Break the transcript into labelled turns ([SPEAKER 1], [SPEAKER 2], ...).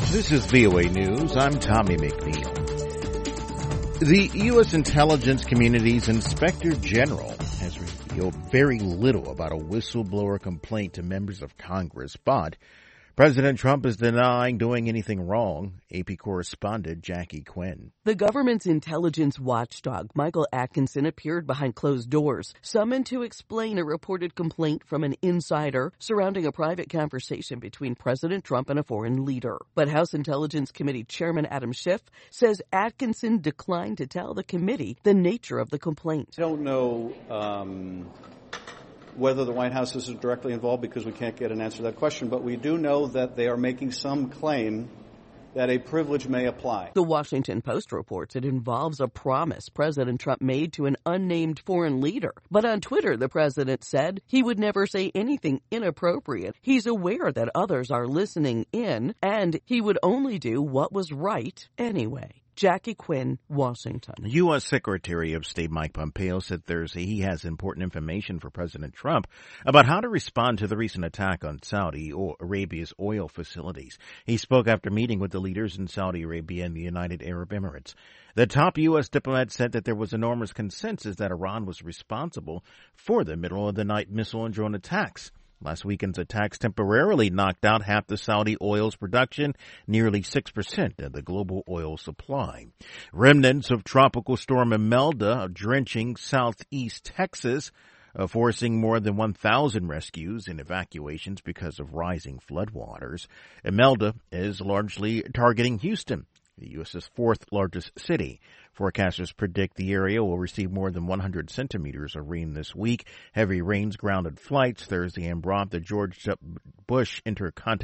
[SPEAKER 1] This is VOA News. I'm Tommy McNeil. The U.S. intelligence community's Inspector General has revealed very little about a whistleblower complaint to members of Congress, but President Trump is denying doing anything wrong. AP correspondent Jackie Quinn.
[SPEAKER 2] The government's intelligence watchdog, Michael Atkinson, appeared behind closed doors, summoned to explain a reported complaint from an insider surrounding a private conversation between President Trump and a foreign leader. But House Intelligence Committee Chairman Adam Schiff says Atkinson declined to tell the committee the nature of the complaint.
[SPEAKER 3] I don't know whether the White House is directly involved because we can't get an answer to that question, but we do know that they are making some claim that a privilege may apply.
[SPEAKER 2] The Washington Post reports it involves a promise President Trump made to an unnamed foreign leader. But on Twitter, the president said he would never say anything inappropriate. He's aware that others are listening in, and he would only do what was right anyway. Jackie Quinn, Washington.
[SPEAKER 1] U.S. Secretary of State Mike Pompeo said Thursday he has important information for President Trump about how to respond to the recent attack on Saudi Arabia's oil facilities. He spoke after meeting with the leaders in Saudi Arabia and the United Arab Emirates. The top U.S. diplomat said that there was enormous consensus that Iran was responsible for the middle-of-the-night missile and drone attacks. Last weekend's attacks temporarily knocked out half the Saudi oil's production, nearly 6% of the global oil supply. Remnants of Tropical Storm Imelda drenching southeast Texas, forcing more than 1,000 rescues and evacuations because of rising floodwaters. Imelda is largely targeting Houston, the U.S.'s fourth largest city. Forecasters predict the area will receive more than 100 centimeters of rain this week. Heavy rains grounded flights Thursday and brought the George W. Bush Intercontinental